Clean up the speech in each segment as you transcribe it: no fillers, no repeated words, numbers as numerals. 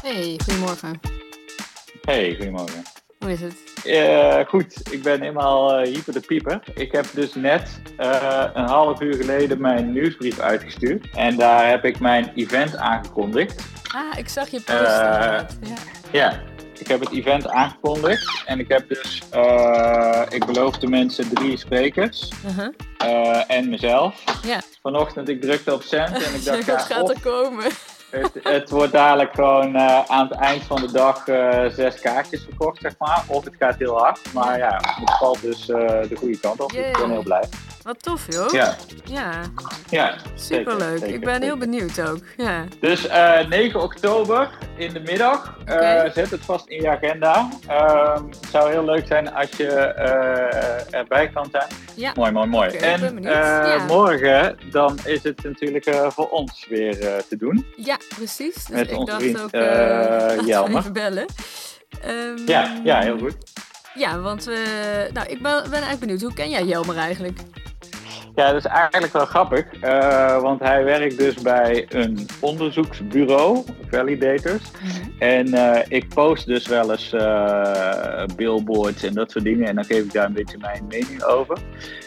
Hey, goedemorgen. Hey, goedemorgen. Hoe is het? Goed, ik ben helemaal hyper de pieper. Ik heb dus net een half uur geleden mijn nieuwsbrief uitgestuurd. En daar heb ik mijn event aangekondigd. Ah, ik zag je post inderdaad. Ja, ik heb het event aangekondigd. En ik heb dus, ik beloof de mensen 3 sprekers. En mezelf. Ja. Vanochtend ik drukte op send en ik dacht, wat gaat er komen? Het wordt dadelijk gewoon aan het eind van de dag 6 kaartjes verkocht, zeg maar. Of het gaat heel hard. Maar ja, het valt dus de goede kant op. Dus ik ben heel blij. Wat tof, joh. Ja. Superleuk. Zeker, ik ben heel benieuwd ook. Ja. Dus 9 oktober in de middag. Zet het vast in je agenda. Het zou heel leuk zijn als je erbij kan zijn. Ja. Mooi. Okay, en morgen dan is het natuurlijk voor ons weer te doen. Ja, precies. Dus met ik onze dacht vriend ook Jelmer. even bellen. Ja, heel goed. Ja, want ik ben eigenlijk benieuwd. Hoe ken jij Jelmer eigenlijk? Ja, dat is eigenlijk wel grappig, want hij werkt dus bij een onderzoeksbureau, Validators. En ik post dus wel eens billboards en dat soort dingen en dan geef ik daar een beetje mijn mening over.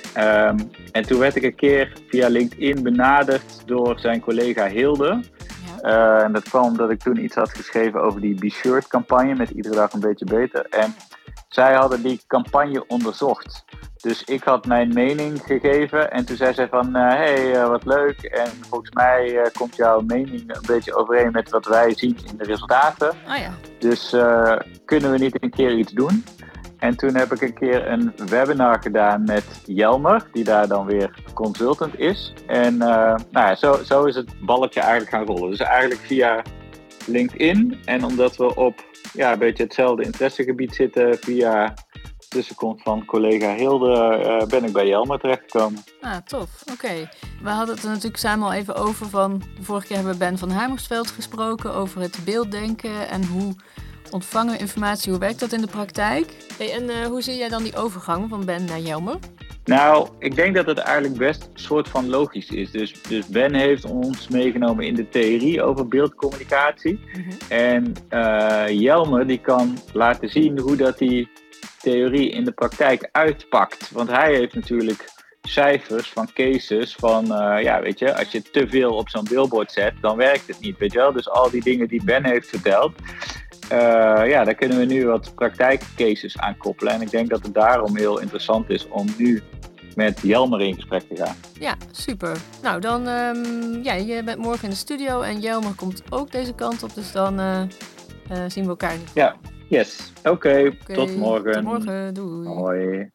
En toen werd ik een keer via LinkedIn benaderd door zijn collega Hilde. En dat kwam omdat ik toen iets had geschreven over die Be Shirt campagne met iedere dag een beetje beter. En zij hadden die campagne onderzocht. Dus ik had mijn mening gegeven en toen zei zij van, wat leuk. En volgens mij komt jouw mening een beetje overeen met wat wij zien in de resultaten. Oh ja. Dus kunnen we niet een keer iets doen? En toen heb ik een keer een webinar gedaan met Jelmer, die daar dan weer consultant is. En zo is het balletje eigenlijk gaan rollen. Dus eigenlijk via LinkedIn. En omdat we op een beetje hetzelfde interessegebied zitten, via tussenkomst van collega Hilde, ben ik bij Jelmer terechtgekomen. Ah, tof. Oké. We hadden het er natuurlijk samen al even over van, de vorige keer hebben we Ben van Hamersveld gesproken over het beelddenken en hoe ontvangen we informatie, hoe werkt dat in de praktijk? Hey, en hoe zie jij dan die overgang van Ben naar Jelmer? Nou, ik denk dat het eigenlijk best een soort van logisch is. Dus Ben heeft ons meegenomen in de theorie over beeldcommunicatie. En Jelmer die kan laten zien hoe dat die theorie in de praktijk uitpakt. Want hij heeft natuurlijk cijfers van cases van, als je te veel op zo'n billboard zet, dan werkt het niet, weet je wel. Dus al die dingen die Ben heeft verteld, daar kunnen we nu wat praktijkcases aan koppelen. En ik denk dat het daarom heel interessant is om nu met Jelmer in gesprek te gaan. Ja, super. Nou, dan, je bent morgen in de studio en Jelmer komt ook deze kant op, dus dan zien we elkaar niet. Ja, yes. Oké, tot morgen. Tot morgen, doei. Hoi.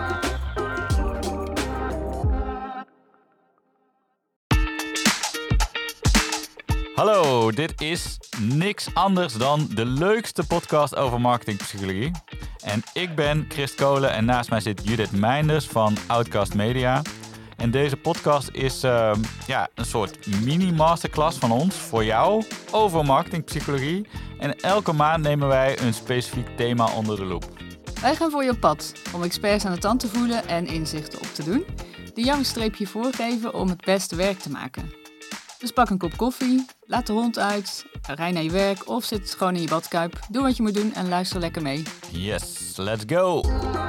Hallo, dit is niks anders dan de leukste podcast over marketingpsychologie. En ik ben Christ Kolen en naast mij zit Judith Meinders van Outcast Media. En deze podcast is een soort mini-masterclass van ons voor jou over marketingpsychologie. En elke maand nemen wij een specifiek thema onder de loep. Wij gaan voor je op pad om experts aan de tand te voelen en inzichten op te doen, die jou een streepje voorgeven om het beste werk te maken. Dus pak een kop koffie, laat de hond uit, rij naar je werk of zit gewoon in je badkuip. Doe wat je moet doen en luister lekker mee. Yes, let's go!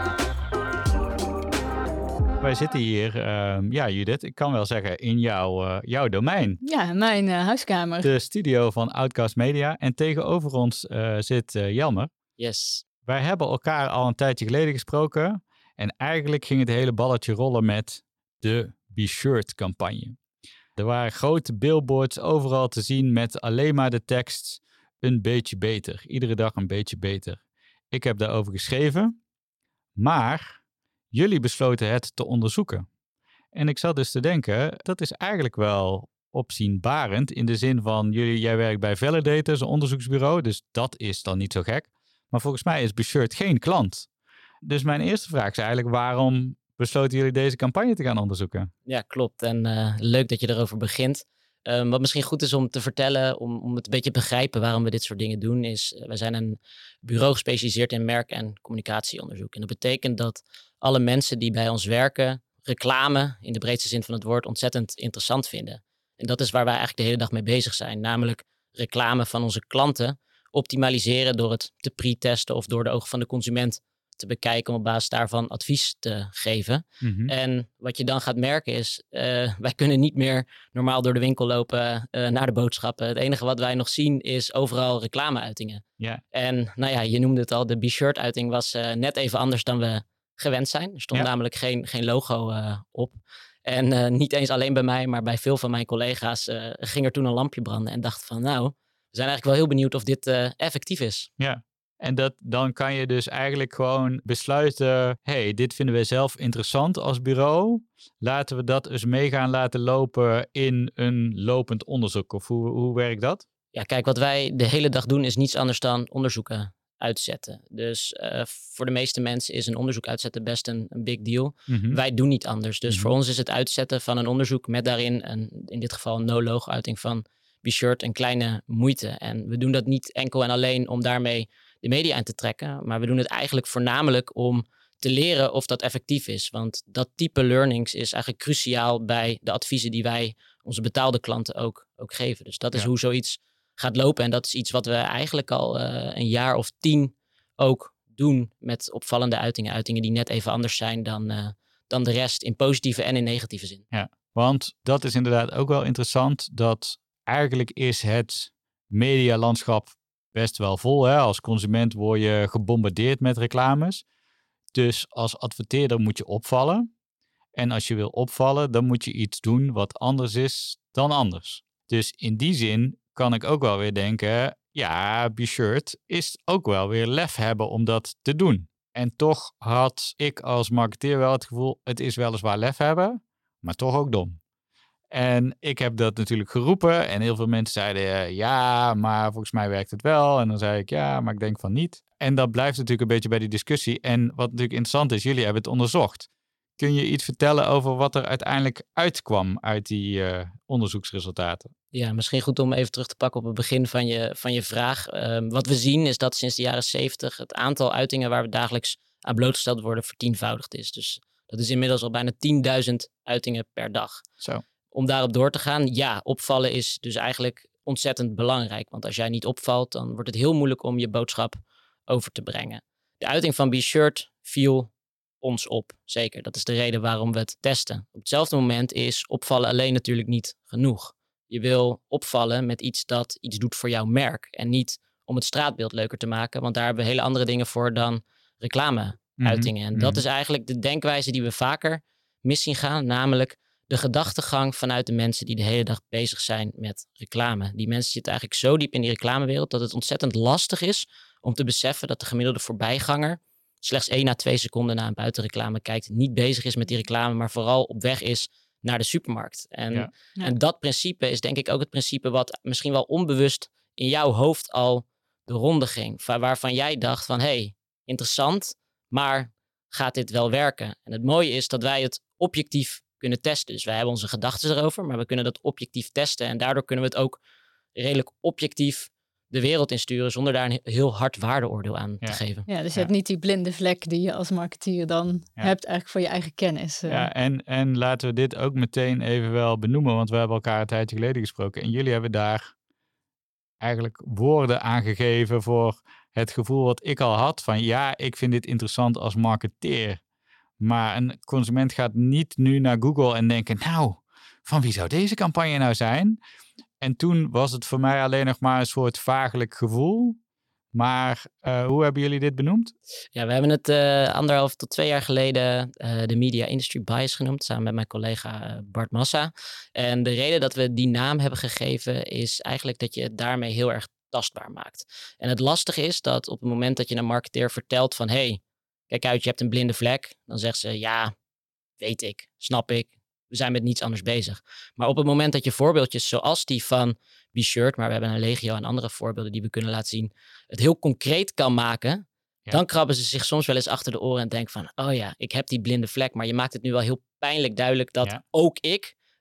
Wij zitten hier, Judith, ik kan wel zeggen in jouw domein. Ja, mijn huiskamer. De studio van Outcast Media. En tegenover ons zit Jelmer. Yes. Wij hebben elkaar al een tijdje geleden gesproken. En eigenlijk ging het hele balletje rollen met de Be Shirt campagne. Er waren grote billboards overal te zien met alleen maar de tekst een beetje beter. Iedere dag een beetje beter. Ik heb daarover geschreven, maar jullie besloten het te onderzoeken. En ik zat dus te denken, dat is eigenlijk wel opzienbarend in de zin van jij werkt bij Validators, een onderzoeksbureau, dus dat is dan niet zo gek. Maar volgens mij is Be Shirt geen klant. Dus mijn eerste vraag is eigenlijk, waarom besloten jullie deze campagne te gaan onderzoeken? Ja, klopt. En leuk dat je erover begint. Wat misschien goed is om te vertellen, om het een beetje te begrijpen waarom we dit soort dingen doen, is wij zijn een bureau gespecialiseerd in merk- en communicatieonderzoek. En dat betekent dat alle mensen die bij ons werken reclame in de breedste zin van het woord ontzettend interessant vinden. En dat is waar wij eigenlijk de hele dag mee bezig zijn. Namelijk reclame van onze klanten optimaliseren door het te pre-testen of door de ogen van de consument te bekijken om op basis daarvan advies te geven. Mhm. En wat je dan gaat merken is, wij kunnen niet meer normaal door de winkel lopen naar de boodschappen. Het enige wat wij nog zien is overal reclameuitingen. Ja. En nou ja, je noemde het al, de Be-Shirt-uiting was net even anders dan we gewend zijn. Er stond namelijk geen logo op. En niet eens alleen bij mij, maar bij veel van mijn collega's ging er toen een lampje branden en dacht van nou, we zijn eigenlijk wel heel benieuwd of dit effectief is. Ja. En dan kan je dus eigenlijk gewoon besluiten, hey, dit vinden wij zelf interessant als bureau. Laten we dat eens mee gaan laten lopen in een lopend onderzoek. Of hoe werkt dat? Ja, kijk, wat wij de hele dag doen is niets anders dan onderzoeken uitzetten. Dus voor de meeste mensen is een onderzoek uitzetten best een big deal. Mhm. Wij doen niet anders. Dus voor ons is het uitzetten van een onderzoek met daarin in dit geval een no-logo-uiting van Be-Shirt een kleine moeite. En we doen dat niet enkel en alleen om daarmee de media aan te trekken, maar we doen het eigenlijk voornamelijk om te leren of dat effectief is. Want dat type learnings is eigenlijk cruciaal bij de adviezen die wij onze betaalde klanten ook geven. Dus dat is hoe zoiets gaat lopen. En dat is iets wat we eigenlijk al een jaar of 10 ook doen met opvallende uitingen. Uitingen die net even anders zijn dan de rest in positieve en in negatieve zin. Ja, want dat is inderdaad ook wel interessant. Dat eigenlijk is het medialandschap best wel vol. Hè? Als consument word je gebombardeerd met reclames. Dus als adverteerder moet je opvallen. En als je wil opvallen, dan moet je iets doen wat anders is dan anders. Dus in die zin kan ik ook wel weer denken, ja, Be-Shirt is ook wel weer lef hebben om dat te doen. En toch had ik als marketeer wel het gevoel, het is weliswaar lef hebben, maar toch ook dom. En ik heb dat natuurlijk geroepen en heel veel mensen zeiden ja, maar volgens mij werkt het wel. En dan zei ik ja, maar ik denk van niet. En dat blijft natuurlijk een beetje bij die discussie. En wat natuurlijk interessant is, jullie hebben het onderzocht. Kun je iets vertellen over wat er uiteindelijk uitkwam uit die onderzoeksresultaten? Ja, misschien goed om even terug te pakken op het begin van je vraag. Wat we zien is dat sinds de jaren 70 het aantal uitingen waar we dagelijks aan blootgesteld worden vertienvoudigd is. Dus dat is inmiddels al bijna 10.000 uitingen per dag. Zo. Om daarop door te gaan, ja, opvallen is dus eigenlijk ontzettend belangrijk. Want als jij niet opvalt, dan wordt het heel moeilijk om je boodschap over te brengen. De uiting van Be-Shirt viel ons op, zeker. Dat is de reden waarom we het testen. Op hetzelfde moment is opvallen alleen natuurlijk niet genoeg. Je wil opvallen met iets dat iets doet voor jouw merk. En niet om het straatbeeld leuker te maken. Want daar hebben we hele andere dingen voor dan reclameuitingen. En dat is eigenlijk de denkwijze die we vaker mis zien gaan. Namelijk de gedachtegang vanuit de mensen die de hele dag bezig zijn met reclame. Die mensen zitten eigenlijk zo diep in die reclamewereld dat het ontzettend lastig is om te beseffen dat de gemiddelde voorbijganger slechts 1 à 2 seconden na een buitenreclame kijkt, niet bezig is met die reclame, maar vooral op weg is naar de supermarkt. En dat principe is denk ik ook het principe wat misschien wel onbewust in jouw hoofd al de ronde ging. Waarvan jij dacht van, hey, interessant, maar gaat dit wel werken? En het mooie is dat wij het objectief kunnen testen. Dus wij hebben onze gedachten erover, maar we kunnen dat objectief testen. En daardoor kunnen we het ook redelijk objectief de wereld insturen zonder daar een heel hard waardeoordeel aan te geven. Ja, dus je hebt niet die blinde vlek die je als marketeer dan hebt eigenlijk voor je eigen kennis. Ja, en laten we dit ook meteen even wel benoemen, want we hebben elkaar een tijdje geleden gesproken en jullie hebben daar eigenlijk woorden aan gegeven voor het gevoel wat ik al had van ja, ik vind dit interessant als marketeer. Maar een consument gaat niet nu naar Google en denken, nou, van wie zou deze campagne nou zijn? En toen was het voor mij alleen nog maar een soort vagelijk gevoel. Maar hoe hebben jullie dit benoemd? Ja, we hebben het 1,5 tot 2 jaar geleden de Media Industry Bias genoemd, samen met mijn collega Bart Massa. En de reden dat we die naam hebben gegeven is eigenlijk dat je het daarmee heel erg tastbaar maakt. En het lastige is dat op het moment dat je een marketeer vertelt van, hey, kijk uit, je hebt een blinde vlek. Dan zegt ze, ja, weet ik, snap ik. We zijn met niets anders bezig. Maar op het moment dat je voorbeeldjes zoals die van Be-Shirt, maar we hebben een legio aan andere voorbeelden die we kunnen laten zien, het heel concreet kan maken, dan krabben ze zich soms wel eens achter de oren en denken van, oh ja, ik heb die blinde vlek, maar je maakt het nu wel heel pijnlijk duidelijk dat ook ik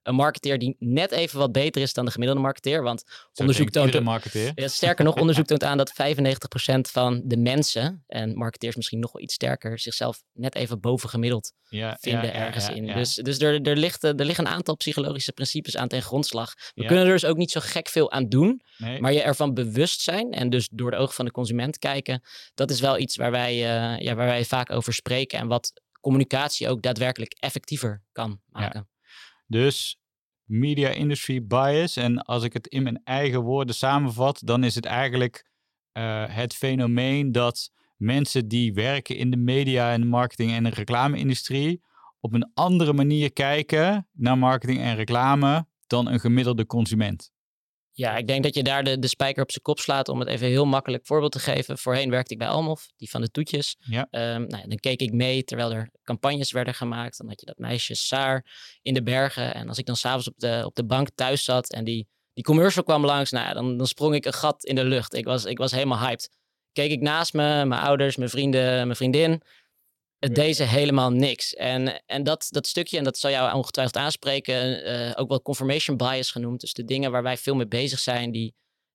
een marketeer die net even wat beter is dan de gemiddelde marketeer. Want onderzoek toont marketeer. Sterker nog, onderzoek toont aan dat 95% van de mensen, en marketeers misschien nog wel iets sterker, zichzelf net even bovengemiddeld vinden ergens in. Dus er liggen een aantal psychologische principes aan ten grondslag. We kunnen er dus ook niet zo gek veel aan doen. Nee. Maar je ervan bewust zijn en dus door de ogen van de consument kijken, dat is wel iets waar wij vaak over spreken en wat communicatie ook daadwerkelijk effectiever kan maken. Ja. Dus media industry bias, en als ik het in mijn eigen woorden samenvat, dan is het eigenlijk het fenomeen dat mensen die werken in de media en marketing en de reclame-industrie op een andere manier kijken naar marketing en reclame dan een gemiddelde consument. Ja, ik denk dat je daar de spijker op zijn kop slaat. Om het even een heel makkelijk voorbeeld te geven. Voorheen werkte ik bij Almof, die van de toetjes. Ja. Dan keek ik mee terwijl er campagnes werden gemaakt. Dan had je dat meisje Saar in de bergen. En als ik dan s'avonds op de bank thuis zat en die commercial kwam langs, dan sprong ik een gat in de lucht. Ik was helemaal hyped. Keek ik naast me, mijn ouders, mijn vrienden, mijn vriendin. Het deed ze helemaal niks. En dat stukje, en dat zal jou ongetwijfeld aanspreken, ook wel confirmation bias genoemd. Dus de dingen waar wij veel mee bezig zijn, die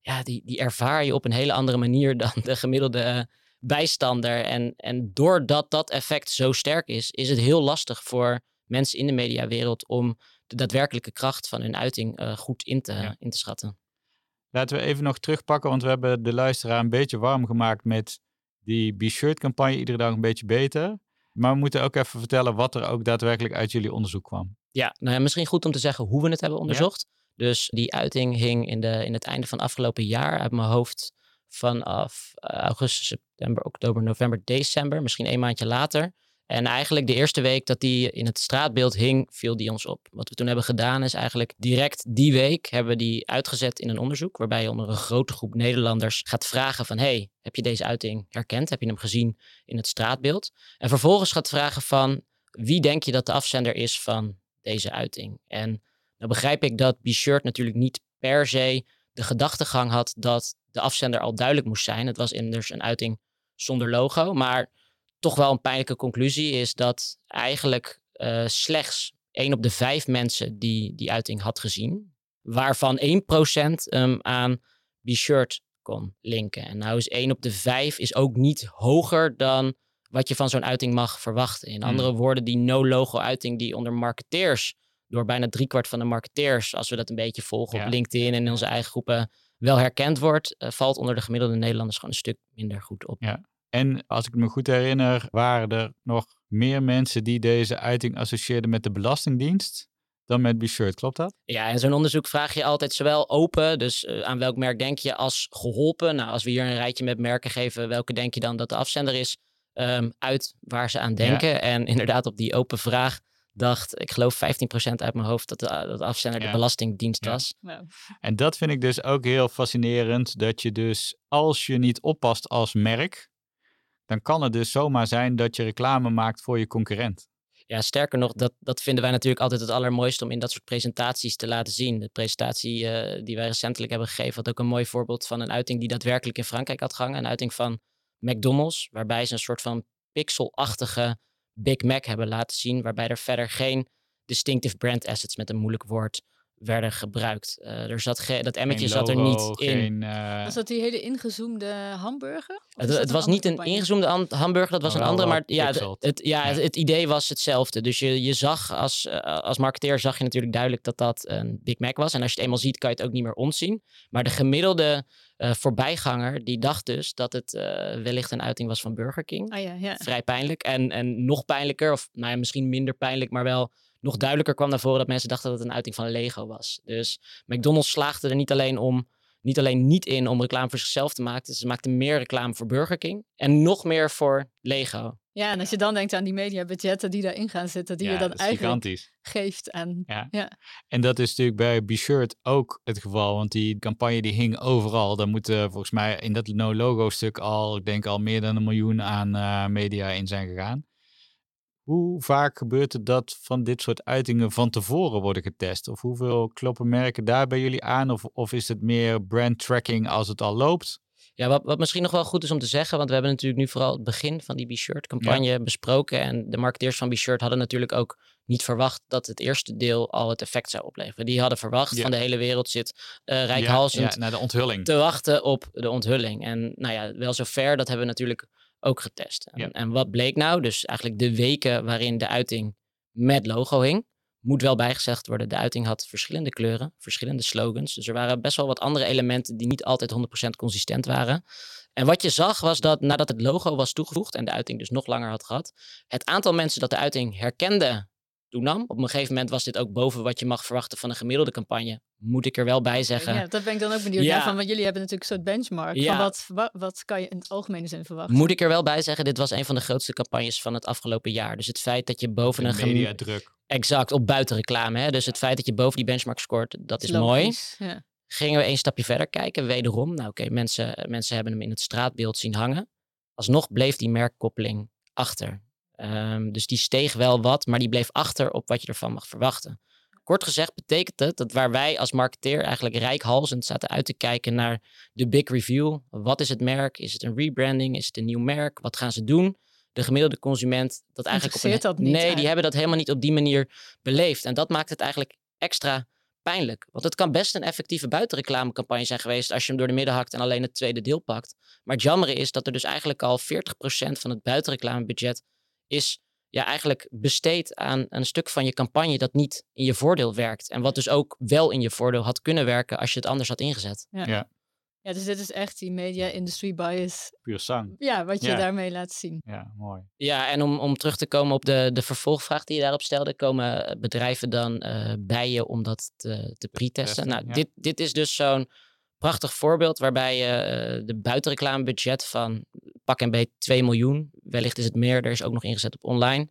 ervaar je op een hele andere manier dan de gemiddelde bijstander. En doordat dat effect zo sterk is het heel lastig voor mensen in de mediawereld om de daadwerkelijke kracht van hun uiting goed in te schatten. Laten we even nog terugpakken, want we hebben de luisteraar een beetje warm gemaakt met die B-shirt-campagne Iedere Dag een beetje beter. Maar we moeten ook even vertellen wat er ook daadwerkelijk uit jullie onderzoek kwam. Ja, misschien goed om te zeggen hoe we het hebben onderzocht. Ja. Dus die uiting hing in het einde van afgelopen jaar uit mijn hoofd vanaf augustus, september, oktober, november, december. Misschien 1 maandje later. En eigenlijk de eerste week dat die in het straatbeeld hing, viel die ons op. Wat we toen hebben gedaan is eigenlijk direct die week hebben we die uitgezet in een onderzoek. Waarbij je onder een grote groep Nederlanders gaat vragen van, hey, heb je deze uiting herkend? Heb je hem gezien in het straatbeeld? En vervolgens gaat vragen van, wie denk je dat de afzender is van deze uiting? En dan begrijp ik dat B-shirt natuurlijk niet per se de gedachtegang had dat de afzender al duidelijk moest zijn. Het was immers een uiting zonder logo, maar toch wel een pijnlijke conclusie is dat eigenlijk slechts 1 op de 5 mensen die uiting had gezien, waarvan 1% aan B-shirt kon linken. En nou is 1 op de 5 is ook niet hoger dan wat je van zo'n uiting mag verwachten. In andere woorden, die no-logo uiting die onder marketeers, door bijna 3/4 van de marketeers, als we dat een beetje volgen op LinkedIn en in onze eigen groepen, wel herkend wordt, valt onder de gemiddelde Nederlanders gewoon een stuk minder goed op. Ja. En als ik me goed herinner, waren er nog meer mensen die deze uiting associeerden met de Belastingdienst dan met B-shirt. Klopt dat? Ja, in zo'n onderzoek vraag je altijd zowel open, dus aan welk merk denk je, als geholpen. Nou, als we hier een rijtje met merken geven, welke denk je dan dat de afzender is, uit waar ze aan denken. Ja. En inderdaad op die open vraag dacht, ik geloof 15% uit mijn hoofd dat de afzender de Belastingdienst was. Ja. En dat vind ik dus ook heel fascinerend, dat je dus, als je niet oppast als merk, dan kan het dus zomaar zijn dat je reclame maakt voor je concurrent. Ja, sterker nog, dat vinden wij natuurlijk altijd het allermooiste om in dat soort presentaties te laten zien. De presentatie die wij recentelijk hebben gegeven had ook een mooi voorbeeld van een uiting die daadwerkelijk in Frankrijk had gehangen. Een uiting van McDonald's, waarbij ze een soort van pixelachtige Big Mac hebben laten zien, waarbij er verder geen distinctive brand assets, met een moeilijk woord, werden gebruikt. Dat emmetje zat er niet in. Was dat die hele ingezoomde hamburger? Het was niet een ingezoomde hamburger, dat was een andere. Maar het idee was hetzelfde. Dus je zag als marketeer zag je natuurlijk duidelijk dat een Big Mac was. En als je het eenmaal ziet, kan je het ook niet meer ontzien. Maar de gemiddelde voorbijganger, die dacht dus dat het wellicht een uiting was van Burger King. Vrij pijnlijk. En nog pijnlijker, of misschien minder pijnlijk, maar wel nog duidelijker kwam naar voren dat mensen dachten dat het een uiting van Lego was. Dus McDonald's slaagde er niet alleen niet in om reclame voor zichzelf te maken. Ze maakten meer reclame voor Burger King en nog meer voor Lego. Ja, en als je dan denkt aan die mediabudgetten die daarin gaan zitten, die je dan eigenlijk gigantisch geeft. En dat is natuurlijk bij B-shirt ook het geval, want die campagne die hing overal. Daar moeten volgens mij in dat no-logo stuk ik denk al meer dan 1 miljoen aan media in zijn gegaan. Hoe vaak gebeurt het dat van dit soort uitingen van tevoren worden getest? Of hoeveel kloppen merken daar bij jullie aan? Of is het meer brand tracking als het al loopt? Ja, wat misschien nog wel goed is om te zeggen, want we hebben natuurlijk nu vooral het begin van die B-Shirt-campagne besproken. En de marketeers van B-Shirt hadden natuurlijk ook niet verwacht dat het eerste deel al het effect zou opleveren. Die hadden verwacht van de hele wereld zit reikhalzend naar de onthulling te wachten op de onthulling. En nou ja, wel zover, dat hebben we natuurlijk ook getest. En wat bleek nou? Dus eigenlijk de weken waarin de uiting met logo hing. Moet wel bijgezegd worden, de uiting had verschillende kleuren, verschillende slogans. Dus er waren best wel wat andere elementen die niet altijd 100% consistent waren. En wat je zag was dat nadat het logo was toegevoegd en de uiting dus nog langer had gehad, het aantal mensen dat de uiting herkende toenam. Op een gegeven moment was dit ook boven wat je mag verwachten van een gemiddelde campagne. Moet ik er wel bij zeggen. Ja, dat ben ik dan ook benieuwd naar van, want jullie hebben natuurlijk een soort benchmark. Van wat kan je in het algemene zin verwachten? Moet ik er wel bij zeggen, dit was een van de grootste campagnes van het afgelopen jaar. Dus het feit dat je boven een mediadruk. Exact, op buitenreclame. Hè? Dus het feit dat je boven die benchmark scoort, dat is mooi. Ja. Gingen we een stapje verder kijken, wederom. Nou oké, mensen hebben hem in het straatbeeld zien hangen. Alsnog bleef die merkkoppeling achter. Dus die steeg wel wat, maar die bleef achter op wat je ervan mag verwachten. Kort gezegd betekent het dat waar wij als marketeer eigenlijk reikhalzend zaten uit te kijken naar de big review. Wat is het merk? Is het een rebranding? Is het een nieuw merk? Wat gaan ze doen? De gemiddelde consument dat eigenlijk die hebben dat helemaal niet op die manier beleefd. En dat maakt het eigenlijk extra pijnlijk. Want het kan best een effectieve buitenreclamecampagne zijn geweest als je hem door de midden hakt en alleen het tweede deel pakt. Maar het jammer is dat er dus eigenlijk al 40% van het buitenreclamebudget is eigenlijk besteed aan een stuk van je campagne dat niet in je voordeel werkt. En wat dus ook wel in je voordeel had kunnen werken als je het anders had ingezet. Ja, dus dit is echt die media industry bias. Puur zang. Ja, wat je daarmee laat zien. Ja, mooi. Ja, en om terug te komen op de vervolgvraag die je daarop stelde, komen bedrijven dan bij je om dat te pre-testen? Nou, dit is dus zo'n prachtig voorbeeld waarbij je de buitenreclamebudget van pak en beet 2 miljoen, wellicht is het meer, er is ook nog ingezet op online.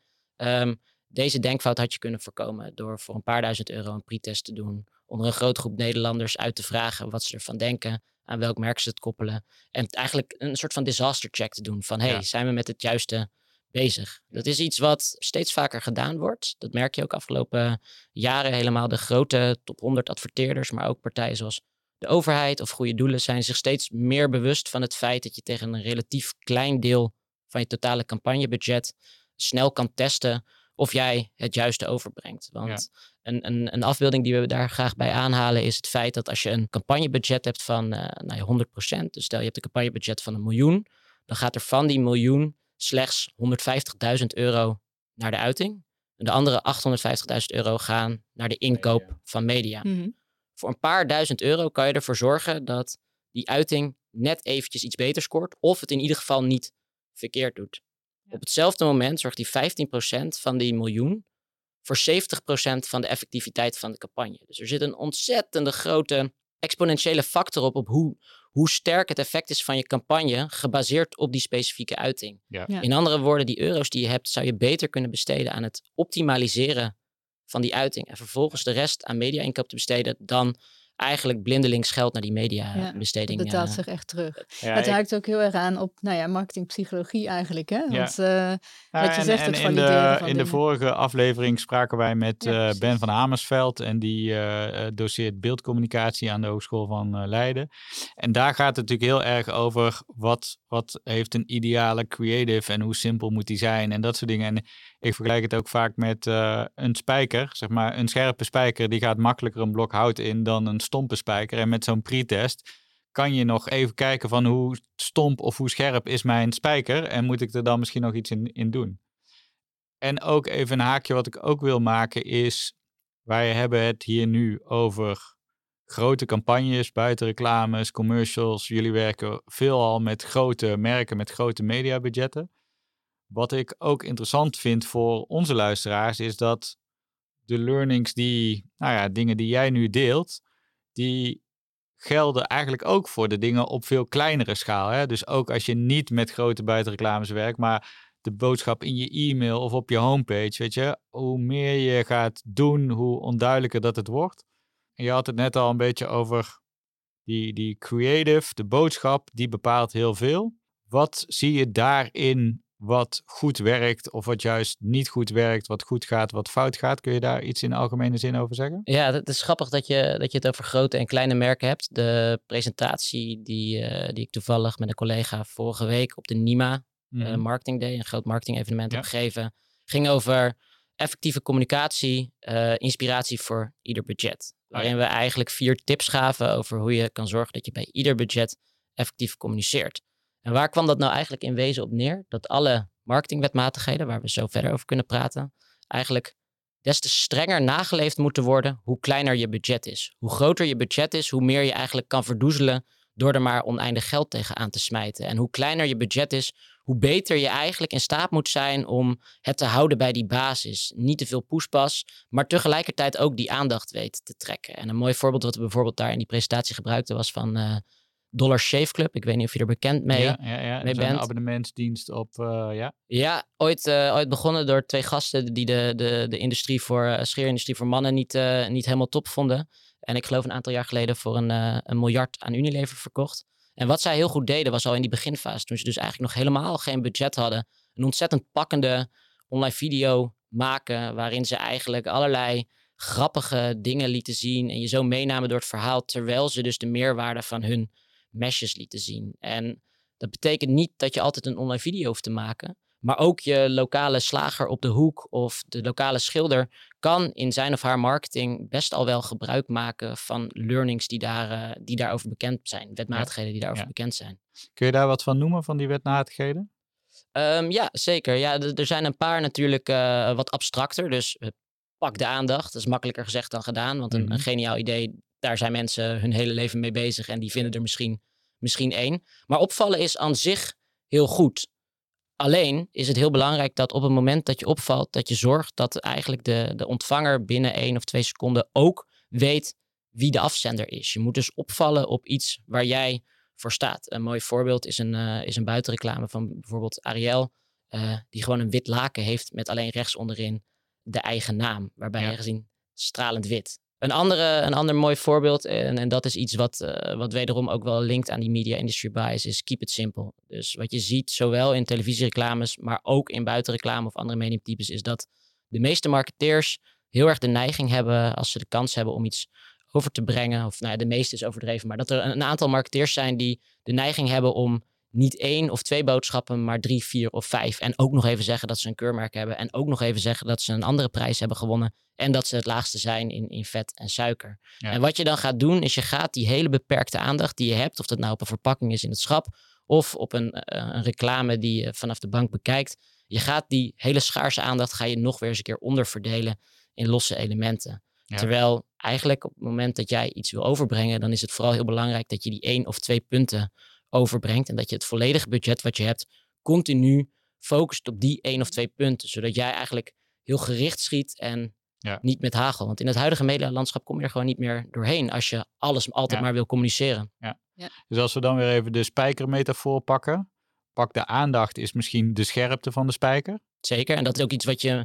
Deze denkfout had je kunnen voorkomen door voor een paar duizend euro een pre-test te doen, onder een grote groep Nederlanders uit te vragen wat ze ervan denken, aan welk merk ze het koppelen. En eigenlijk een soort van disaster check te doen van zijn we met het juiste bezig? Dat is iets wat steeds vaker gedaan wordt. Dat merk je ook afgelopen jaren helemaal. De grote top 100 adverteerders, maar ook partijen zoals de overheid of goede doelen zijn zich steeds meer bewust van het feit dat je tegen een relatief klein deel van je totale campagnebudget snel kan testen of jij het juiste overbrengt. Want een afbeelding die we daar graag bij aanhalen is het feit dat als je een campagnebudget hebt van 100%, dus stel je hebt een campagnebudget van 1 miljoen, dan gaat er van die miljoen slechts 150.000 euro naar de uiting. En de andere 850.000 euro gaan naar de inkoop van media. Mm-hmm. Voor een paar duizend euro kan je ervoor zorgen dat die uiting net eventjes iets beter scoort, of het in ieder geval niet verkeerd doet. Op hetzelfde moment zorgt die 15% van die miljoen voor 70% van de effectiviteit van de campagne. Dus er zit een ontzettende grote exponentiële factor op hoe sterk het effect is van je campagne gebaseerd op die specifieke uiting. Ja. In andere woorden, die euro's die je hebt, zou je beter kunnen besteden aan het optimaliseren van die uiting en vervolgens de rest aan media-inkoop te besteden dan eigenlijk blindelings geld naar die mediabesteding. Het betaalt zich echt terug. Het haakt ook heel erg aan op marketingpsychologie eigenlijk. Hè? Want wat je zegt, het valideren van in de vorige aflevering spraken wij met Ben van Amersveld en die doseert beeldcommunicatie aan de Hogeschool van Leiden. En daar gaat het natuurlijk heel erg over wat heeft een ideale creative en hoe simpel moet die zijn en dat soort dingen. En ik vergelijk het ook vaak met een spijker, zeg maar een scherpe spijker, die gaat makkelijker een blok hout in dan een stompe spijker. En met zo'n pretest kan je nog even kijken van hoe stomp of hoe scherp is mijn spijker en moet ik er dan misschien nog iets in doen. En ook even een haakje wat ik ook wil maken is, wij hebben het hier nu over grote campagnes, buitenreclames, commercials. Jullie werken veelal met grote merken, met grote mediabudgetten. Wat ik ook interessant vind voor onze luisteraars is dat de learnings dingen die jij nu deelt, die gelden eigenlijk ook voor de dingen op veel kleinere schaal. Hè? Dus ook als je niet met grote buitenreclames werkt, maar de boodschap in je e-mail of op je homepage, weet je, hoe meer je gaat doen, hoe onduidelijker dat het wordt. En je had het net al een beetje over die creative, de boodschap, die bepaalt heel veel. Wat zie je daarin wat goed werkt of wat juist niet goed werkt, wat goed gaat, wat fout gaat? Kun je daar iets in algemene zin over zeggen? Ja, het is grappig dat je het over grote en kleine merken hebt. De presentatie die ik toevallig met een collega vorige week op de NIMA Marketing Day, een groot marketing-evenement, heb gegeven, ging over effectieve communicatie, inspiratie voor ieder budget. Waarin we eigenlijk 4 tips gaven over hoe je kan zorgen dat je bij ieder budget effectief communiceert. En waar kwam dat nou eigenlijk in wezen op neer? Dat alle marketingwetmatigheden, waar we zo verder over kunnen praten, eigenlijk des te strenger nageleefd moeten worden hoe kleiner je budget is. Hoe groter je budget is, hoe meer je eigenlijk kan verdoezelen door er maar oneindig geld tegenaan te smijten. En hoe kleiner je budget is, hoe beter je eigenlijk in staat moet zijn om het te houden bij die basis. Niet te veel poespas, maar tegelijkertijd ook die aandacht weet te trekken. En een mooi voorbeeld wat we bijvoorbeeld daar in die presentatie gebruikten was van Dollar Shave Club. Ik weet niet of je er bekend mee bent. Een abonnementsdienst op, Ja, ooit begonnen door 2 gasten die de industrie scheerindustrie voor mannen niet helemaal top vonden. En ik geloof een aantal jaar geleden voor een miljard aan Unilever verkocht. En wat zij heel goed deden was al in die beginfase, toen ze dus eigenlijk nog helemaal geen budget hadden, een ontzettend pakkende online video maken, waarin ze eigenlijk allerlei grappige dingen lieten zien en je zo meenamen door het verhaal, terwijl ze dus de meerwaarde van hun meshes lieten zien. En dat betekent niet dat je altijd een online video hoeft te maken, maar ook je lokale slager op de hoek of de lokale schilder kan in zijn of haar marketing best al wel gebruik maken van learnings die daarover bekend zijn. Wetmatigheden die daarover bekend zijn. Kun je daar wat van noemen, van die wetmatigheden? Ja, zeker. Ja, er zijn een paar natuurlijk wat abstracter. Dus pak de aandacht. Dat is makkelijker gezegd dan gedaan. Want een geniaal idee, daar zijn mensen hun hele leven mee bezig. En die vinden er misschien 1. Maar opvallen is aan zich heel goed. Alleen is het heel belangrijk dat op het moment dat je opvalt, dat je zorgt dat eigenlijk de ontvanger binnen 1 of 2 seconden ook weet wie de afzender is. Je moet dus opvallen op iets waar jij voor staat. Een mooi voorbeeld is een buitenreclame van bijvoorbeeld Ariel, die gewoon een wit laken heeft met alleen rechts onderin de eigen naam, waarbij je gezien stralend wit. Een ander mooi voorbeeld, en dat is iets wat wederom ook wel linkt aan die media industry bias, is keep it simple. Dus wat je ziet, zowel in televisiereclames, maar ook in buitenreclame of andere mediumtypes, is dat de meeste marketeers heel erg de neiging hebben, als ze de kans hebben om iets over te brengen, of de meeste is overdreven, maar dat er een aantal marketeers zijn die de neiging hebben om niet 1 of 2 boodschappen, maar 3, 4 of 5. En ook nog even zeggen dat ze een keurmerk hebben. En ook nog even zeggen dat ze een andere prijs hebben gewonnen. En dat ze het laagste zijn in vet en suiker. Ja. En wat je dan gaat doen, is je gaat die hele beperkte aandacht die je hebt, of dat nou op een verpakking is in het schap, of op een reclame die je vanaf de bank bekijkt. Je gaat die hele schaarse aandacht ga je nog weer eens een keer onderverdelen in losse elementen. Ja. Terwijl eigenlijk op het moment dat jij iets wil overbrengen, dan is het vooral heel belangrijk dat je die 1 of 2 punten overbrengt en dat je het volledige budget wat je hebt continu focust op die 1 of 2 punten, zodat jij eigenlijk heel gericht schiet en niet met hagel. Want in het huidige medialandschap kom je er gewoon niet meer doorheen als je alles altijd maar wil communiceren. Ja. Ja. Dus als we dan weer even de spijkermetafoor pakken, pak de aandacht is misschien de scherpte van de spijker. Zeker, en dat is ook iets wat je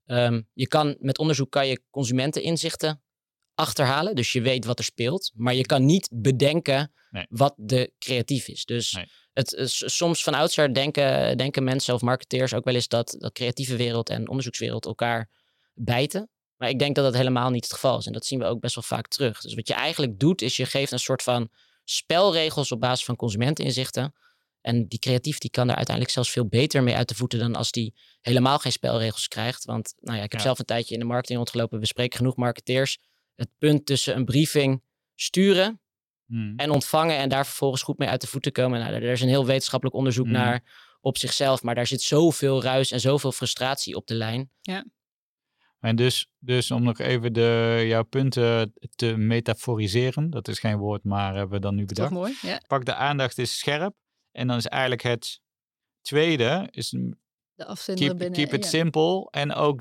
kan met onderzoek kan je consumenteninzichten achterhalen. Dus je weet wat er speelt. Maar je kan niet bedenken wat de creatief is. Dus soms van oudsher denken mensen of marketeers ook wel eens dat creatieve wereld en onderzoekswereld elkaar bijten. Maar ik denk dat dat helemaal niet het geval is. En dat zien we ook best wel vaak terug. Dus wat je eigenlijk doet, is je geeft een soort van spelregels op basis van consumenteninzichten. En die creatief die kan daar uiteindelijk zelfs veel beter mee uit de voeten dan als die helemaal geen spelregels krijgt. Want ik heb zelf een tijdje in de marketing rondgelopen. We spreken genoeg marketeers. Het punt tussen een briefing sturen en ontvangen en daar vervolgens goed mee uit de voeten komen. Er is een heel wetenschappelijk onderzoek naar op zichzelf, maar daar zit zoveel ruis en zoveel frustratie op de lijn. Ja. En dus om nog even jouw punten te metaforiseren, dat is geen woord, maar hebben we dan nu bedacht. Toch mooi, ja. Pak de aandacht is scherp en dan is eigenlijk het tweede, is de afzender keep it simple en ook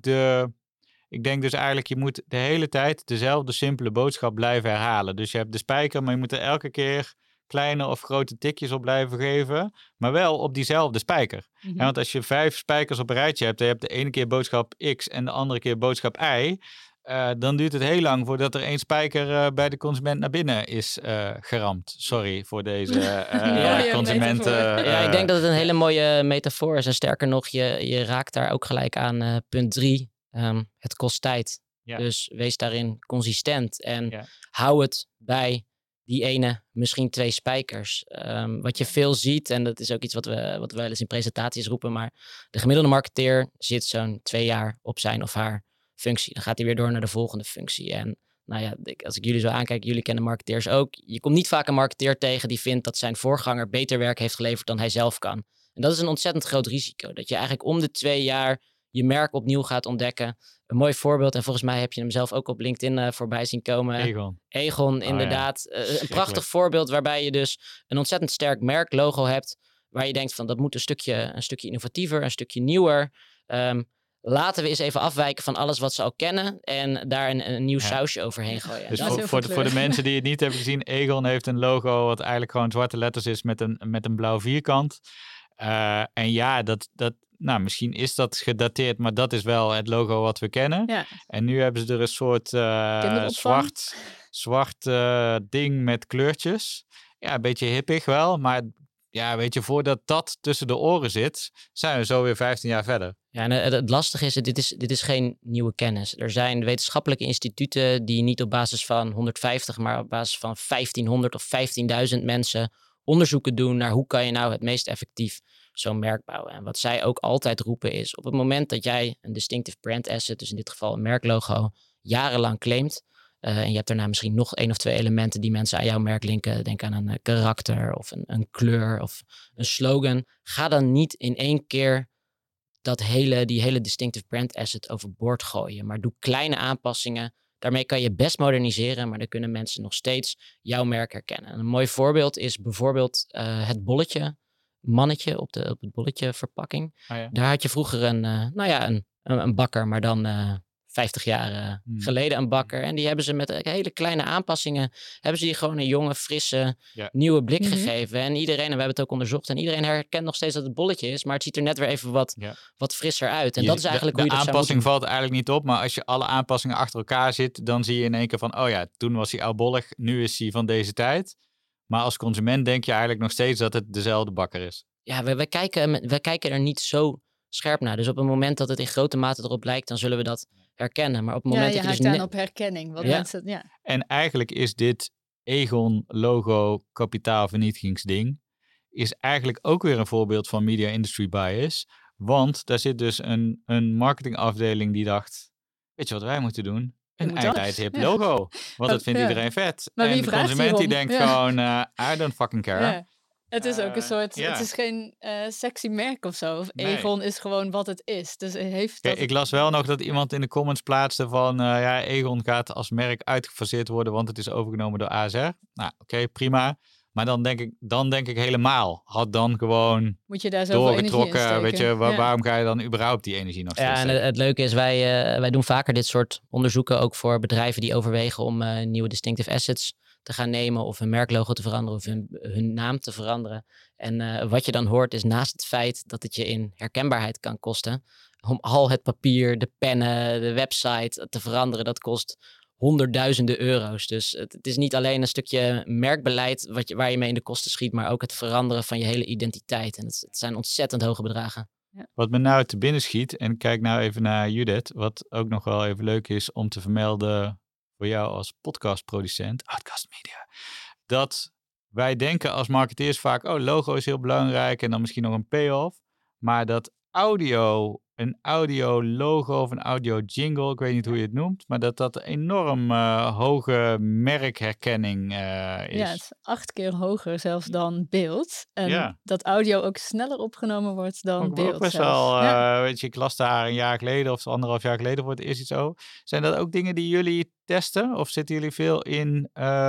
ik denk dus eigenlijk, je moet de hele tijd dezelfde simpele boodschap blijven herhalen. Dus je hebt de spijker, maar je moet er elke keer kleine of grote tikjes op blijven geven, maar wel op diezelfde spijker. Mm-hmm. Want als je 5 spijkers op een rijtje hebt, en je hebt de ene keer boodschap X en de andere keer boodschap Y, dan duurt het heel lang voordat er 1 spijker bij de consument naar binnen is geramd. Sorry voor deze consumenten. Ik denk dat het een hele mooie metafoor is. En sterker nog, je raakt daar ook gelijk aan punt 3. Het kost tijd. Ja. Dus wees daarin consistent en hou het bij die ene, misschien 2 spijkers. Wat je veel ziet, en dat is ook iets wat we wel eens in presentaties roepen, maar de gemiddelde marketeer zit zo'n 2 jaar op zijn of haar functie. Dan gaat hij weer door naar de volgende functie. En als ik jullie zo aankijk, jullie kennen marketeers ook. Je komt niet vaak een marketeer tegen die vindt dat zijn voorganger beter werk heeft geleverd dan hij zelf kan. En dat is een ontzettend groot risico. Dat je eigenlijk om de 2 jaar je merk opnieuw gaat ontdekken. Een mooi voorbeeld, en volgens mij heb je hem zelf ook op LinkedIn voorbij zien komen. Egon, inderdaad. Een prachtig voorbeeld waarbij je dus een ontzettend sterk merklogo hebt, waar je denkt van dat moet een stukje innovatiever, een stukje nieuwer. Laten we eens even afwijken van alles wat ze al kennen en daar een nieuw sausje overheen gooien. Dus voor de mensen die het niet hebben gezien, Egon heeft een logo wat eigenlijk gewoon zwarte letters is met een blauw vierkant. Misschien is dat gedateerd, maar dat is wel het logo wat we kennen. Ja. En nu hebben ze er een soort zwart ding met kleurtjes. Ja, een beetje hippig wel, maar ja, weet je, voordat dat tussen de oren zit, zijn we zo weer 15 jaar verder. Ja, en het lastige is, dit is geen nieuwe kennis. Er zijn wetenschappelijke instituten die niet op basis van 150, maar op basis van 1500 of 15.000 mensen onderzoeken doen naar hoe kan je nou het meest effectief zo'n merk bouwen. En wat zij ook altijd roepen is, op het moment dat jij een distinctive brand asset, dus in dit geval een merklogo, jarenlang claimt, en je hebt daarna misschien nog 1 of 2 elementen die mensen aan jouw merk linken, denk aan een karakter of een kleur of een slogan, ga dan niet in 1 keer die hele distinctive brand asset overboord gooien, maar doe kleine aanpassingen. Daarmee kan je best moderniseren, maar dan kunnen mensen nog steeds jouw merk herkennen. En een mooi voorbeeld is bijvoorbeeld het bolletje, mannetje op het bolletje verpakking. Oh ja. Daar had je vroeger een bakker, maar dan 50 jaar geleden een bakker. En die hebben ze met hele kleine aanpassingen, hebben ze die gewoon een jonge, frisse, nieuwe blik gegeven. En iedereen, en we hebben het ook onderzocht, en iedereen herkent nog steeds dat het bolletje is, maar het ziet er net weer even wat frisser uit. En dat is eigenlijk hoe je dat zou moeten. De aanpassing valt eigenlijk niet op, maar als je alle aanpassingen achter elkaar zit, dan zie je in één keer van, oh ja, toen was hij oudbollig, nu is hij van deze tijd. Maar als consument denk je eigenlijk nog steeds dat het dezelfde bakker is. Ja, wij kijken er niet zo scherp naar. Dus op het moment dat het in grote mate erop lijkt, dan zullen we dat herkennen. Maar op het moment dat je dus op herkenning. Wat mensen, En eigenlijk is dit Egon logo kapitaalvernietigingsding is eigenlijk ook weer een voorbeeld van media industry bias. Want daar zit dus een marketingafdeling die dacht, weet je wat wij moeten doen? Een eind hip logo. Want dat vindt iedereen vet. Maar en de consument die denkt gewoon, I don't fucking care. Ja. Het is ook een soort, het is geen sexy merk of zo. Egon is gewoon wat het is. Dus Ik las wel nog dat iemand in de comments plaatste van, Egon gaat als merk uitgefaseerd worden, want het is overgenomen door ASR. Nou, oké, prima. Maar dan denk ik helemaal, had dan gewoon moet je daar doorgetrokken, weet je, waarom ga je dan überhaupt die energie nog steeds en het leuke is, wij doen vaker dit soort onderzoeken ook voor bedrijven die overwegen om nieuwe distinctive assets te gaan nemen of hun merklogo te veranderen of hun naam te veranderen. En wat je dan hoort is naast het feit dat het je in herkenbaarheid kan kosten, om al het papier, de pennen, de website te veranderen, dat kost honderdduizenden euro's. Dus het is niet alleen een stukje merkbeleid waar je mee in de kosten schiet, maar ook het veranderen van je hele identiteit. En het zijn ontzettend hoge bedragen. Ja. Wat me nou te binnen schiet, en kijk nou even naar Judith, wat ook nog wel even leuk is om te vermelden voor jou als podcastproducent, Outcast Media, dat wij denken als marketeers vaak, logo is heel belangrijk en dan misschien nog een payoff, maar dat een audio logo of een audio jingle, ik weet niet hoe je het noemt, maar dat enorm hoge merkherkenning is. Ja, het is 8 keer hoger zelfs dan beeld. En dat audio ook sneller opgenomen wordt dan beeld. Ook best wel, weet je, ik las daar een jaar geleden of 1,5 jaar geleden voor het eerst iets over. Zijn dat ook dingen die jullie testen? Of zitten jullie veel in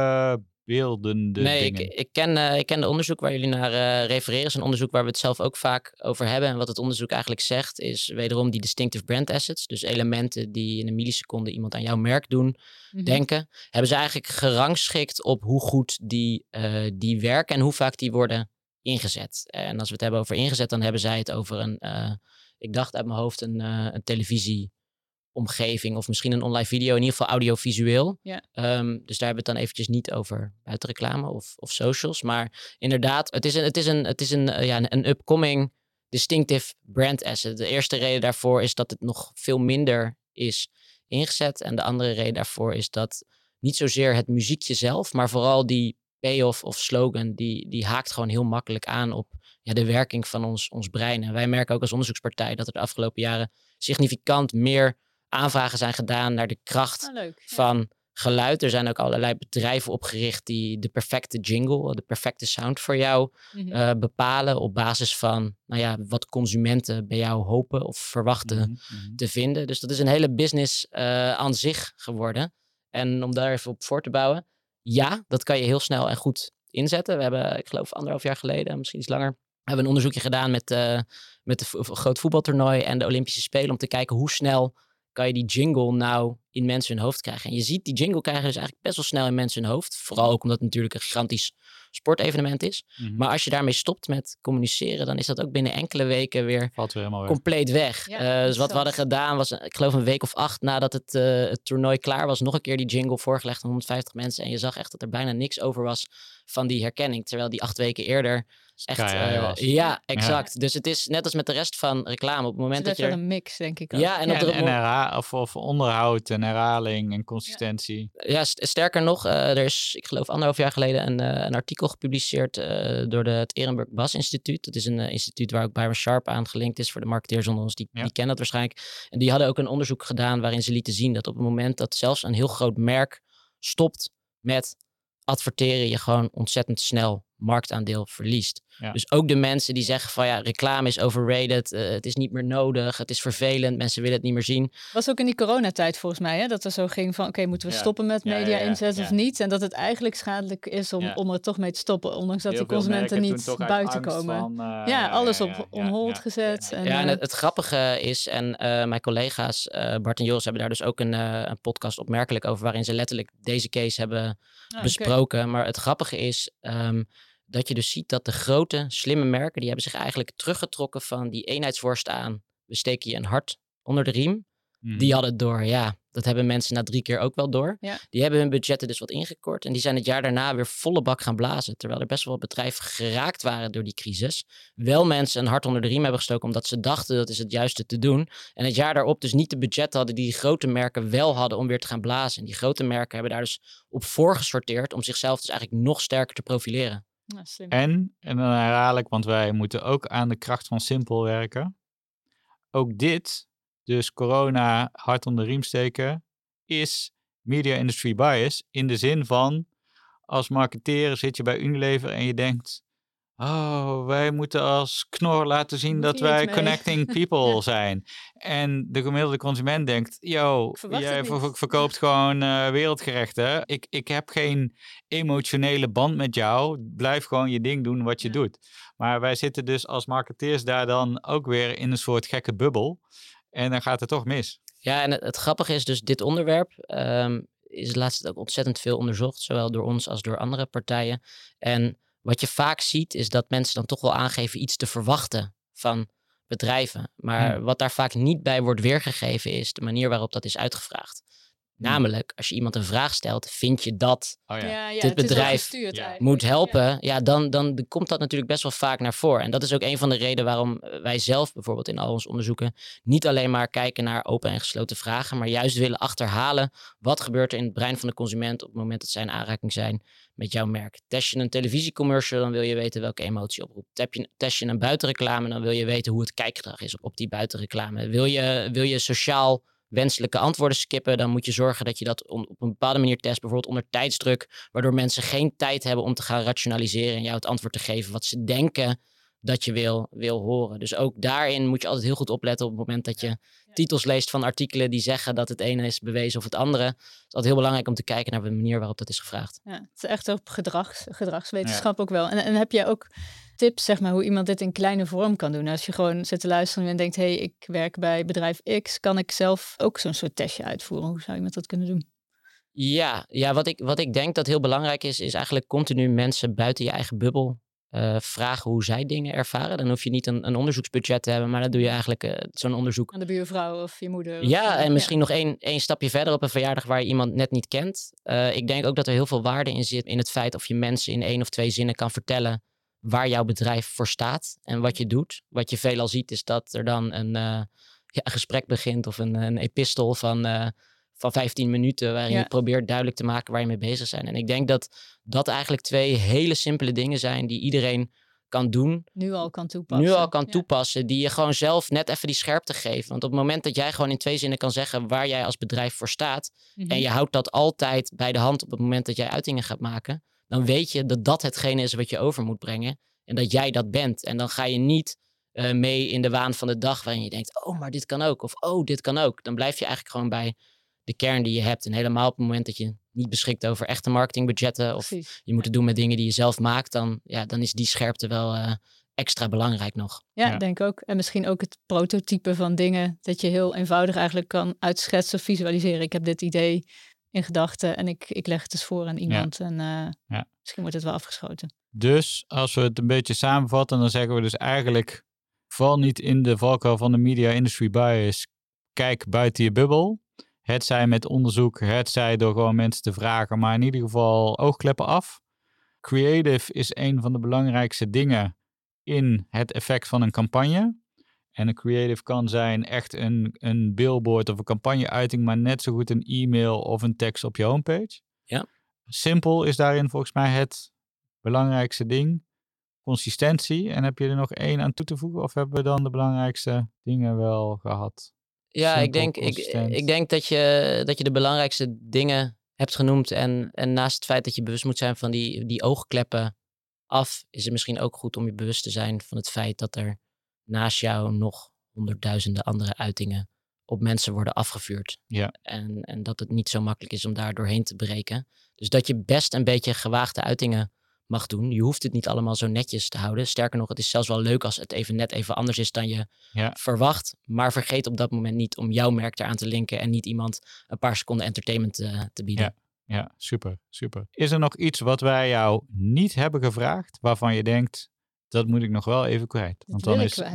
beeldende dingen? Ik ken de onderzoek waar jullie naar refereren. Het is een onderzoek waar we het zelf ook vaak over hebben. En wat het onderzoek eigenlijk zegt is wederom die distinctive brand assets. Dus elementen die in een milliseconde iemand aan jouw merk doen denken. Hebben ze eigenlijk gerangschikt op hoe goed die werken en hoe vaak die worden ingezet. En als we het hebben over ingezet, dan hebben zij het over ik dacht uit mijn hoofd een televisie omgeving of misschien een online video, in ieder geval audiovisueel. Ja. Dus daar hebben we het dan eventjes niet over buitenreclame of socials. Maar inderdaad, het is een upcoming distinctive brand asset. De eerste reden daarvoor is dat het nog veel minder is ingezet. En de andere reden daarvoor is dat niet zozeer het muziekje zelf, maar vooral die payoff of slogan, die haakt gewoon heel makkelijk aan op de werking van ons brein. En wij merken ook als onderzoekspartij dat er de afgelopen jaren significant meer aanvragen zijn gedaan naar de kracht van geluid. Er zijn ook allerlei bedrijven opgericht die de perfecte jingle, de perfecte sound voor jou bepalen op basis van wat consumenten bij jou hopen of verwachten te vinden. Dus dat is een hele business aan zich geworden. En om daar even op voor te bouwen, ja, dat kan je heel snel en goed inzetten. We hebben, ik geloof 1,5 jaar geleden, misschien iets langer, hebben een onderzoekje gedaan met het groot voetbaltoernooi en de Olympische Spelen om te kijken hoe snel kan je die jingle nou in mensen hun hoofd krijgen. En je ziet die jingle krijgen dus eigenlijk best wel snel in mensen hun hoofd. Vooral ook omdat het natuurlijk een gigantisch sportevenement is. Maar als je daarmee stopt met communiceren, dan is dat ook binnen enkele weken weer compleet weg. Dus wat we hadden gedaan was, ik geloof een week of 8 nadat het toernooi klaar was, nog een keer die jingle voorgelegd aan 150 mensen. En je zag echt dat er bijna niks over was van die herkenning. Terwijl die 8 weken eerder echt... ja, exact. Ja. Dus het is net als met de rest van reclame. Op het moment dat je... wel een mix, denk ik ook. Ja, of onderhoud en herhaling en consistentie. Ja, sterker nog, er is, ik geloof 1,5 jaar geleden een artikel gepubliceerd door het Ehrenburg Bass Instituut. Dat is een instituut waar ook Byron Sharp aan gelinkt is voor de marketeers onder ons. Die kennen dat waarschijnlijk. En die hadden ook een onderzoek gedaan waarin ze lieten zien dat op het moment dat zelfs een heel groot merk stopt met adverteren, je gewoon ontzettend snel marktaandeel verliest. Ja. Dus ook de mensen die zeggen van reclame is overrated, het is niet meer nodig, het is vervelend, mensen willen het niet meer zien. Was ook in die coronatijd volgens mij, hè, dat er zo ging van oké, moeten we stoppen met media inzet of niet? En dat het eigenlijk schadelijk is om er toch mee te stoppen, ondanks dat de consumenten niet buiten komen. Alles op on hold gezet. En het grappige is, en mijn collega's Bart en Joris hebben daar dus ook een podcast opmerkelijk over, waarin ze letterlijk deze case hebben besproken. Okay. Maar het grappige is dat je dus ziet dat de grote, slimme merken, die hebben zich eigenlijk teruggetrokken van die eenheidsworst aan. We steken je een hart onder de riem. Die hadden het door. Ja, dat hebben mensen na 3 keer ook wel door. Ja. Die hebben hun budgetten dus wat ingekort. En die zijn het jaar daarna weer volle bak gaan blazen. Terwijl er best wel wat bedrijven geraakt waren door die crisis. Wel mensen een hart onder de riem hebben gestoken omdat ze dachten dat is het juiste te doen. En het jaar daarop dus niet de budgetten hadden die grote merken wel hadden om weer te gaan blazen. En die grote merken hebben daar dus op voorgesorteerd om zichzelf dus eigenlijk nog sterker te profileren. Ja, en dan herhaal ik, want wij moeten ook aan de kracht van simpel werken. Ook dit, dus corona hard onder de riem steken, is media industry bias in de zin van als marketeer zit je bij Unilever en je denkt, wij moeten als Knor laten zien dat wij connecting people zijn. En de gemiddelde consument denkt, jij verkoopt gewoon wereldgerechten. Ik heb geen emotionele band met jou. Blijf gewoon je ding doen wat je doet. Maar wij zitten dus als marketeers daar dan ook weer in een soort gekke bubbel. En dan gaat het toch mis. Ja, en het grappige is dus dit onderwerp is de laatste tijd ook ontzettend veel onderzocht. Zowel door ons als door andere partijen. En wat je vaak ziet is dat mensen dan toch wel aangeven iets te verwachten van bedrijven. Maar wat daar vaak niet bij wordt weergegeven is de manier waarop dat is uitgevraagd. Namelijk, als je iemand een vraag stelt, vind je dat dit bedrijf moet helpen? Ja, dan komt dat natuurlijk best wel vaak naar voren. En dat is ook een van de redenen waarom wij zelf bijvoorbeeld in al onze onderzoeken niet alleen maar kijken naar open en gesloten vragen, maar juist willen achterhalen wat gebeurt er in het brein van de consument op het moment dat zij in aanraking zijn met jouw merk. Test je een televisiecommercial, dan wil je weten welke emotie oproept. Test je een buitenreclame, dan wil je weten hoe het kijkgedrag is op die buitenreclame. Wil je sociaal wenselijke antwoorden skippen, dan moet je zorgen dat je dat op een bepaalde manier test, bijvoorbeeld onder tijdsdruk, waardoor mensen geen tijd hebben om te gaan rationaliseren en jou het antwoord te geven wat ze denken dat je wil horen. Dus ook daarin moet je altijd heel goed opletten op het moment dat je titels leest van artikelen die zeggen dat het ene is bewezen of het andere. Het is altijd heel belangrijk om te kijken naar de manier waarop dat is gevraagd. Ja, het is echt op gedragswetenschap ook wel. En heb jij ook tips, zeg maar, hoe iemand dit in kleine vorm kan doen? Als je gewoon zit te luisteren en denkt, ik werk bij bedrijf X, kan ik zelf ook zo'n soort testje uitvoeren? Hoe zou iemand dat kunnen doen? Ja, wat ik denk dat heel belangrijk is eigenlijk continu mensen buiten je eigen bubbel vragen hoe zij dingen ervaren. Dan hoef je niet een onderzoeksbudget te hebben, maar dan doe je eigenlijk zo'n onderzoek. Aan de buurvrouw of je moeder. Ja, en misschien nog één stapje verder op een verjaardag waar je iemand net niet kent. Ik denk ook dat er heel veel waarde in zit in het feit of je mensen in 1 of 2 zinnen kan vertellen waar jouw bedrijf voor staat en wat je doet. Wat je veelal ziet is dat er dan een gesprek begint of een epistel van 15 minuten waarin je probeert duidelijk te maken waar je mee bezig bent. En ik denk dat eigenlijk 2 hele simpele dingen zijn die iedereen kan doen. Nu al kan toepassen. Die je gewoon zelf net even die scherpte geven. Want op het moment dat jij gewoon in 2 zinnen kan zeggen waar jij als bedrijf voor staat. En je houdt dat altijd bij de hand op het moment dat jij uitingen gaat maken. Dan weet je dat hetgene is wat je over moet brengen. En dat jij dat bent. En dan ga je niet mee in de waan van de dag waarin je denkt, oh, maar dit kan ook. Of oh, dit kan ook. Dan blijf je eigenlijk gewoon bij de kern die je hebt. En helemaal op het moment dat je niet beschikt over echte marketingbudgetten. Of je moet het doen met dingen die je zelf maakt. Dan is die scherpte wel extra belangrijk nog. Ja, denk ook. En misschien ook het prototype van dingen. Dat je heel eenvoudig eigenlijk kan uitschetsen of visualiseren. Ik heb dit idee in gedachten en ik leg het eens voor aan iemand. En misschien wordt het wel afgeschoten. Dus als we het een beetje samenvatten, dan zeggen we dus eigenlijk, val niet in de valkuil van de media industry bias. Kijk buiten je bubbel. Het zij met onderzoek, het zij door gewoon mensen te vragen, maar in ieder geval oogkleppen af. Creative is een van de belangrijkste dingen in het effect van een campagne. En een creative kan zijn echt een billboard of een campagneuiting, maar net zo goed een e-mail of een tekst op je homepage. Ja. Simpel is daarin volgens mij het belangrijkste ding. Consistentie. En heb je er nog 1 aan toe te voegen? Of hebben we dan de belangrijkste dingen wel gehad? Ja, ik denk dat je de belangrijkste dingen hebt genoemd. En naast het feit dat je bewust moet zijn van die oogkleppen af, is het misschien ook goed om je bewust te zijn van het feit dat er naast jou nog 100.000 andere uitingen op mensen worden afgevuurd. Ja. En dat het niet zo makkelijk is om daar doorheen te breken. Dus dat je best een beetje gewaagde uitingen mag doen. Je hoeft het niet allemaal zo netjes te houden. Sterker nog, het is zelfs wel leuk als het net even anders is dan je verwacht. Maar vergeet op dat moment niet om jouw merk eraan te linken en niet iemand een paar seconden entertainment te bieden. Ja, super. Is er nog iets wat wij jou niet hebben gevraagd, waarvan je denkt, dat moet ik nog wel even kwijt? Want dan is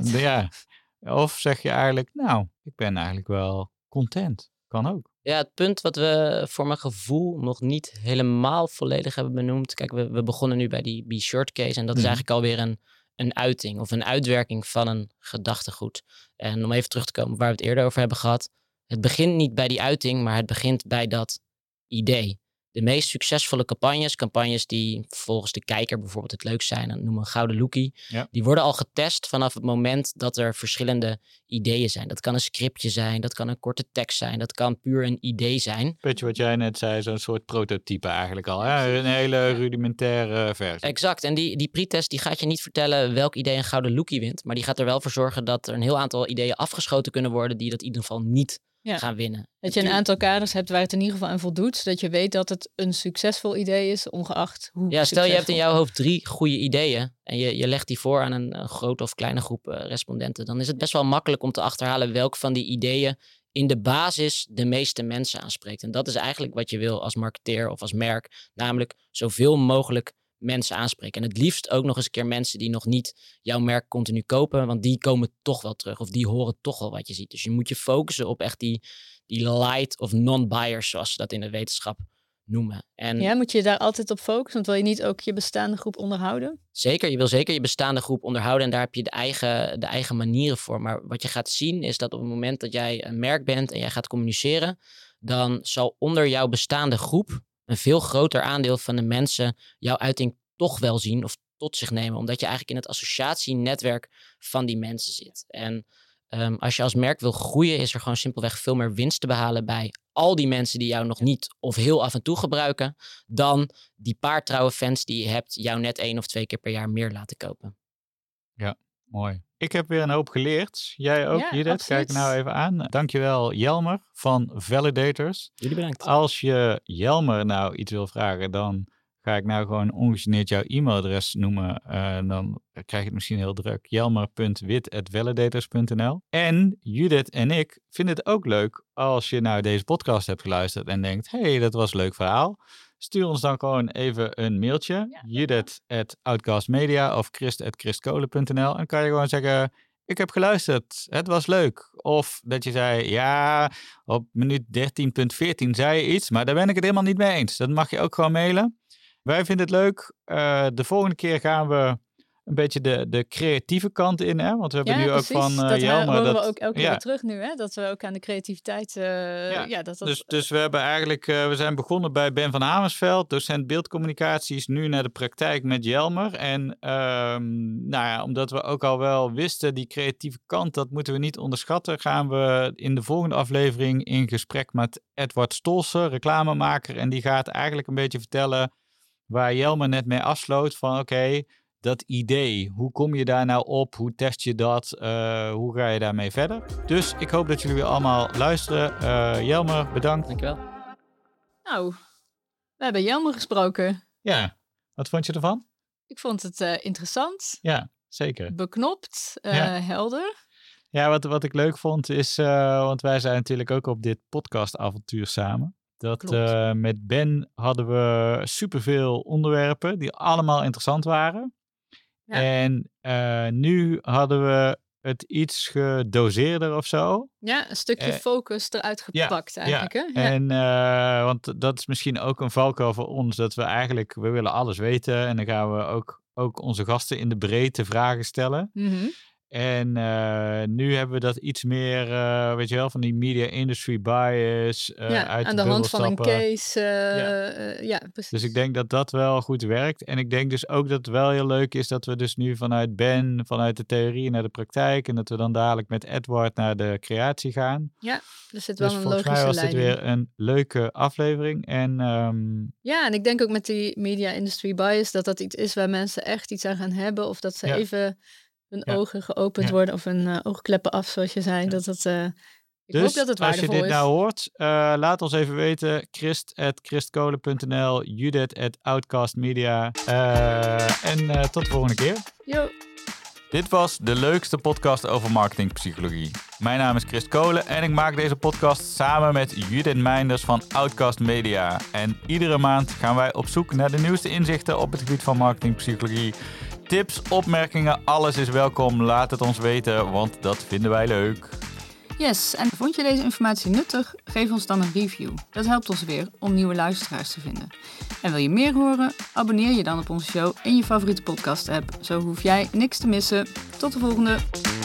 of zeg je eigenlijk, nou, ik ben eigenlijk wel content. Kan ook. Ja, het punt wat we voor mijn gevoel nog niet helemaal volledig hebben benoemd. Kijk, we begonnen nu bij die B-shirt case. En dat is eigenlijk alweer een uiting of een uitwerking van een gedachtegoed. En om even terug te komen waar we het eerder over hebben gehad. Het begint niet bij die uiting, maar het begint bij dat idee. De meest succesvolle campagnes die volgens de kijker bijvoorbeeld het leukst zijn, noemen we een gouden lookie, die worden al getest vanaf het moment dat er verschillende ideeën zijn. Dat kan een scriptje zijn, dat kan een korte tekst zijn, dat kan puur een idee zijn. Beetje wat jij net zei, zo'n soort prototype eigenlijk al. Hè? Een hele rudimentaire versie. Exact, en die pretest die gaat je niet vertellen welk idee een gouden lookie wint, maar die gaat er wel voor zorgen dat er een heel aantal ideeën afgeschoten kunnen worden die dat in ieder geval niet gaan winnen. Dat je een aantal kaders hebt waar het in ieder geval aan voldoet, zodat je weet dat het een succesvol idee is, ongeacht hoe succesvol. Stel je hebt in jouw hoofd 3 goede ideeën en je legt die voor aan een grote of kleine groep respondenten, dan is het best wel makkelijk om te achterhalen welk van die ideeën in de basis de meeste mensen aanspreekt. En dat is eigenlijk wat je wil als marketeer of als merk, namelijk zoveel mogelijk mensen aanspreken. En het liefst ook nog eens een keer mensen die nog niet jouw merk continu kopen, want die komen toch wel terug of die horen toch wel wat je ziet. Dus je moet je focussen op echt die light of non-buyers, zoals ze dat in de wetenschap noemen. En moet je daar altijd op focussen? Want wil je niet ook je bestaande groep onderhouden? Zeker, je wil zeker je bestaande groep onderhouden en daar heb je de eigen manieren voor. Maar wat je gaat zien is dat op het moment dat jij een merk bent en jij gaat communiceren, dan zal onder jouw bestaande groep een veel groter aandeel van de mensen jouw uiting toch wel zien of tot zich nemen. Omdat je eigenlijk in het associatienetwerk van die mensen zit. En als je als merk wil groeien, is er gewoon simpelweg veel meer winst te behalen bij al die mensen die jou nog niet of heel af en toe gebruiken, dan die paar trouwe fans die je hebt jou net 1 of 2 keer per jaar meer laten kopen. Ja, mooi. Ik heb weer een hoop geleerd. Jij ook, Judith. Kijk nou even aan. Dankjewel, Jelmer van Validators. Jullie bedankt. Als je Jelmer nou iets wil vragen, dan ga ik nou gewoon ongegeneerd jouw e-mailadres noemen. Dan krijg je het misschien heel druk. Jelmer.wit@validators.nl. En Judith en ik vinden het ook leuk als je nou deze podcast hebt geluisterd en denkt, hey, dat was een leuk verhaal. Stuur ons dan gewoon even een mailtje. Judith@outcastmedia of Christ@christkolen.nl. En dan kan je gewoon zeggen, ik heb geluisterd, het was leuk. Of dat je zei, ja, op minuut 13.14 zei je iets, maar daar ben ik het helemaal niet mee eens. Dat mag je ook gewoon mailen. Wij vinden het leuk. De volgende keer gaan we een beetje de creatieve kant in, hè? Want we hebben nu precies. ook van dat Jelmer. horen we ook elke keer weer terug nu, hè? Dat we ook aan de creativiteit... Dus we hebben eigenlijk, we zijn begonnen bij Ben van Amersveld, docent beeldcommunicatie, is nu naar de praktijk met Jelmer. En omdat we ook al wel wisten, die creatieve kant, dat moeten we niet onderschatten, gaan we in de volgende aflevering in gesprek met Edward Stolsen, reclamemaker. En die gaat eigenlijk een beetje vertellen waar Jelmer net mee afsloot van oké, dat idee, hoe kom je daar nou op? Hoe test je dat? Hoe ga je daarmee verder? Dus ik hoop dat jullie weer allemaal luisteren. Jelmer, bedankt. Dankjewel. Nou, we hebben Jelmer gesproken. Ja, wat vond je ervan? Ik vond het interessant. Ja, zeker. Beknopt, helder. Ja, wat ik leuk vond is, want wij zijn natuurlijk ook op dit podcastavontuur samen. Met Ben hadden we superveel onderwerpen die allemaal interessant waren. Ja. En nu hadden we het iets gedoseerder of zo. Ja, een stukje focus eruit gepakt eigenlijk. Ja. Hè? Ja. En want dat is misschien ook een valkuil voor ons, dat we willen alles weten. En dan gaan we ook onze gasten in de breedte vragen stellen. Mm-hmm. En nu hebben we dat iets meer, weet je wel, van die media industry bias. Uit aan de hand van een case. Precies. Dus ik denk dat dat wel goed werkt. En ik denk dus ook dat het wel heel leuk is dat we dus nu vanuit de theorie naar de praktijk. En dat we dan dadelijk met Edward naar de creatie gaan. Ja, er zit wel een logische leiding. Volgens mij was leiding. dit weer een leuke aflevering. En, en ik denk ook met die media industry bias dat iets is waar mensen echt iets aan gaan hebben. Of dat ze even hun ogen geopend worden of hun oogkleppen af, zoals je zei. Ik hoop dat het waardevol is. Als je dit nou hoort, laat ons even weten. Christ@christkolen.nl, Judith@outcastmedia. En tot de volgende keer. Yo. Dit was de leukste podcast over marketingpsychologie. Mijn naam is Christ Kolen en ik maak deze podcast samen met Judith Meinders van Outcast Media. En iedere maand gaan wij op zoek naar de nieuwste inzichten op het gebied van marketingpsychologie. Tips, opmerkingen, alles is welkom. Laat het ons weten, want dat vinden wij leuk. Yes, en vond je deze informatie nuttig? Geef ons dan een review. Dat helpt ons weer om nieuwe luisteraars te vinden. En wil je meer horen? Abonneer je dan op onze show in je favoriete podcast-app. Zo hoef jij niks te missen. Tot de volgende!